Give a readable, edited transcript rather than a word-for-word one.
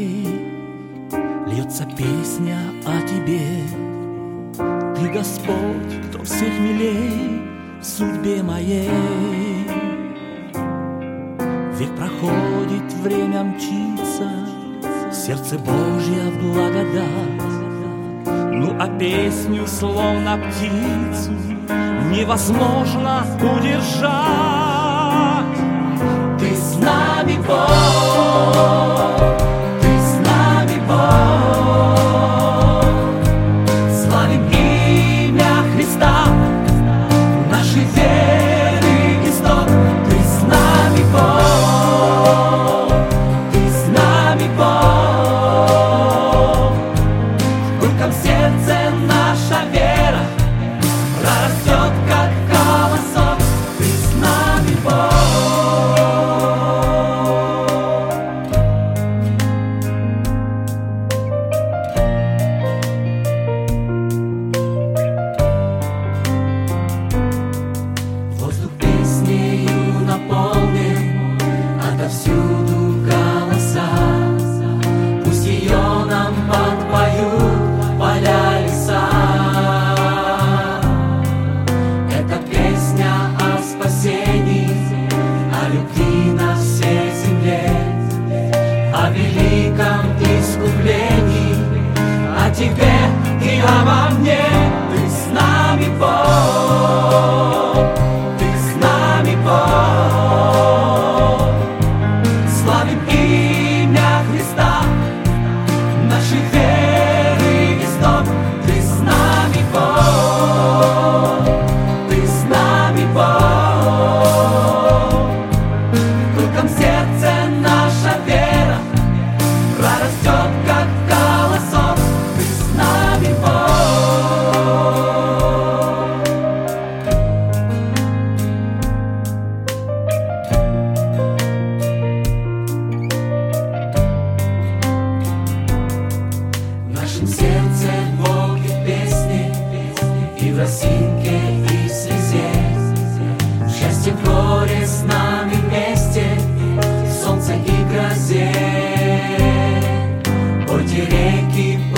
моей льется песня о тебе. Ты, Господь, кто всех милей в судьбе моей. Век проходит, время мчится, сердце Божья благодать. Ну а песню, словно птицу, невозможно удержать. Ты с нами, Бог, ты с нами, Бог. Славим имя Христа, нашей веры исток. Ты с нами, Бог, ты с нами, Бог. В горьком сердце наша вера прорастет, как колосок. Ты с нами, Бог. Воздух песнею наполнен, отовсюду голоса. Пусть ее нам подпоют поля, леса. Это песня о спасении, о любви на всей земле, о великом искуплении, о тебе и обо мне. Ты с нами, Бог, ты с нами, Бог. Славим имя Христа, нашей веры исток. Ты с нами, Бог, ты с нами, Бог. В пылком сердце наша вера прорастет, как колосок. Ты с нами, Бог. В нашем сердце Бог и песни, и в росинке, и в слезе. Счастье, горе с нами вместе, в солнце и грозе. Пойте реки,